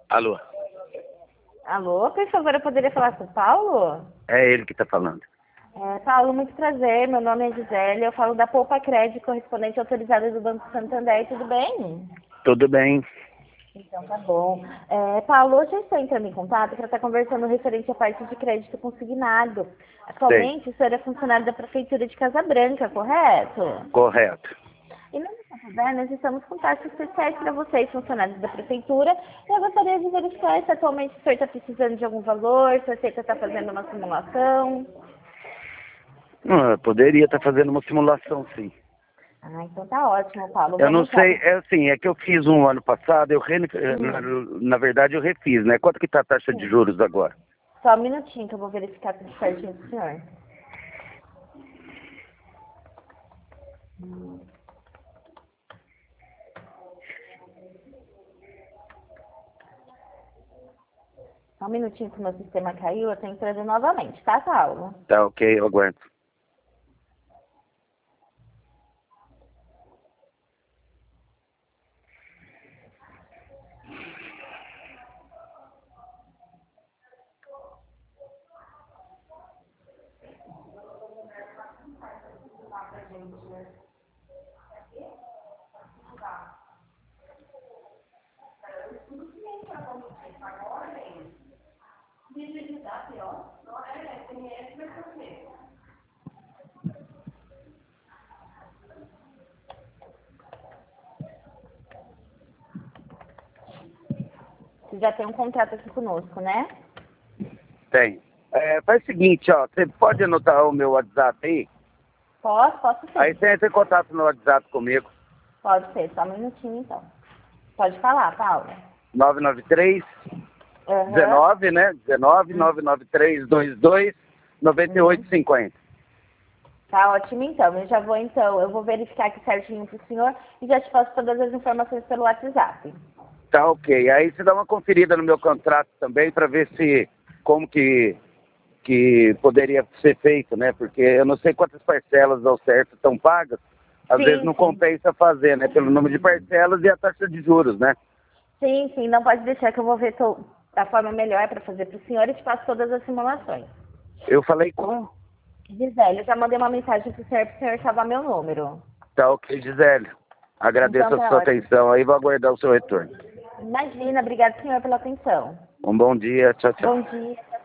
Alô? Alô, por favor, eu poderia falar com o Paulo? É ele que tá falando. Paulo, muito prazer. Meu nome é Gisele. Eu falo da Poupa Crédito, correspondente autorizada do Banco Santander. Tudo bem? Tudo bem? Então tá bom. Paulo, hoje eu estou entrando em contato para estar conversando referente à parte de crédito consignado. Sei. Atualmente, o senhor é funcionário da Prefeitura de Casa Branca, correto? Correto. E no Santander, nós estamos com taxas especiais para vocês, funcionários da Prefeitura. E eu gostaria de verificar se atualmente o senhor está precisando de algum valor, se a Receita está fazendo uma simulação. Eu poderia estar fazendo uma simulação, sim. Ah, então tá ótimo, Paulo. Eu não Vamos lá. sei, é assim, é que eu fiz um ano passado, na verdade eu refiz, né? Quanto que tá a taxa de Sim. juros agora? Só um minutinho que eu vou verificar tudo certinho do senhor. Só um minutinho que o meu sistema caiu, eu tô entrando novamente, tá, Paulo? Tá ok, eu aguento. Você já tem um contrato aqui conosco, né? Tem. Faz o seguinte, ó, você pode anotar o meu WhatsApp aí? Posso sim. Aí você entra em contato no WhatsApp comigo. Pode ser, só um minutinho então. Pode falar, Paulo. 993 Aham. 19, né? 19 993 22 9850. Tá ótimo então. Eu vou verificar aqui certinho pro senhor e já te passo todas as informações pelo WhatsApp. Tá ok. Aí você dá uma conferida no meu contrato também para ver se como que poderia ser feito, né? Porque eu não sei quantas parcelas ao certo estão pagas. Às vezes não Sim. compensa fazer, né? Pelo número de parcelas e a taxa de juros, né? Sim, não pode deixar que eu vou ver a forma melhor para fazer pro senhor e te passo todas as simulações. Eu falei com. Gisele, eu já mandei uma mensagem pro senhor salvar meu número. Tá ok, Gisele. Agradeço Então a tá sua ótimo. atenção aí, vou aguardar o seu retorno. Imagina, obrigada senhor pela atenção. Um bom dia, tchau, tchau. Bom dia.